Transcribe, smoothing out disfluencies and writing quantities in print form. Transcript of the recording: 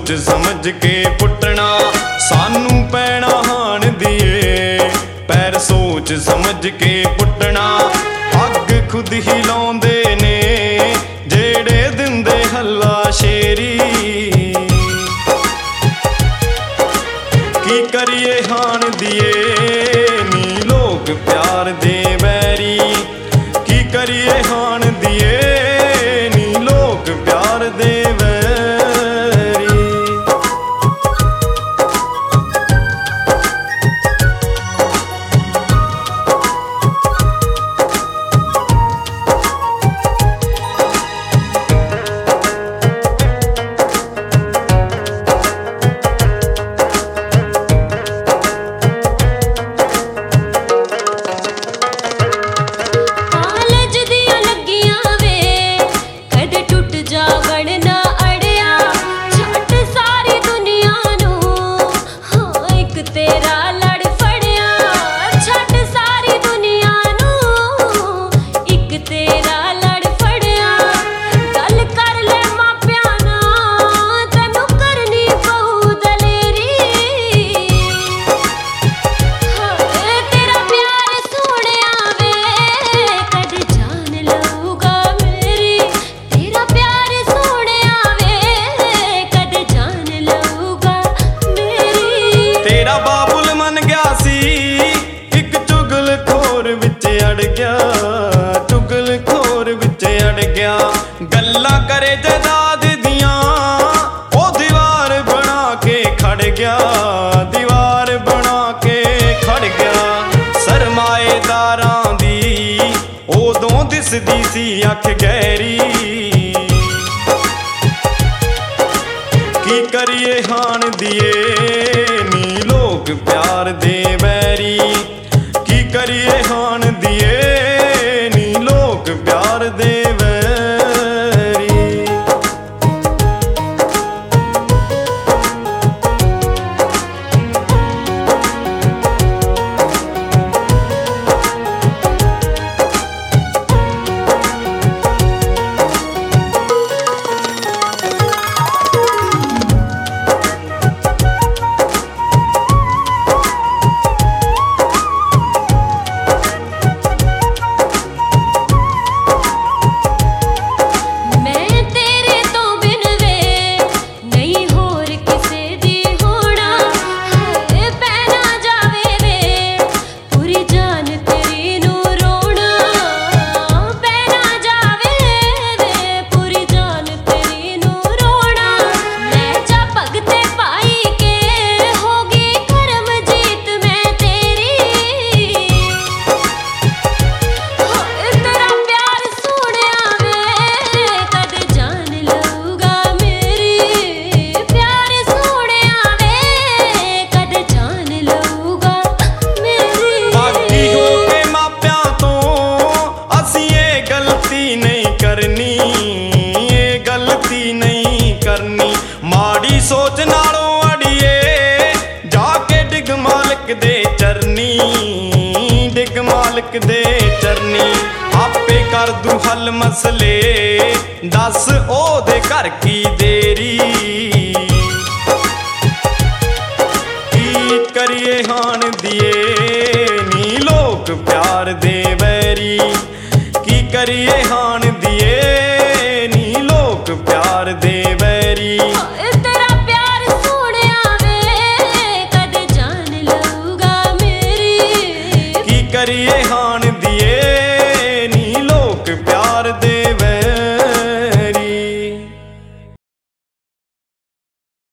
सोच समझ के पुट्टना सानू पैना हाण दिए। पैर सोच समझ के पुट्टना अग खुद ही लाउंदे ने जेड़े दिंदे हल्ला शेरी। की करिए हाण दिए नी लोग प्यार दे बैरी। की करिए हाण दिए नी लोग प्यार दे बैरी। चुगलखोर विच अड़ गया गल्लां करे जदाद दियां ओ दीवार बना के खड़ गया। दीवार बना के खड़ गया सरमाएदारां दी उदों दिसदी सी अख गहरी। की करिए हाण दिए नी लोग प्यार दे बैरी। की करिए हाण दिए नी लोग प्यार दे बैरी। माड़ी सोच नालों अड़िए जाके डिग मालिक दे चरनी। डिग मालिक दे चरनी आपे कर दू हल मसले दस ओदे घर की देरी। की करिए हाण दिए नी लोग प्यार दे बैरी। की करिए हाण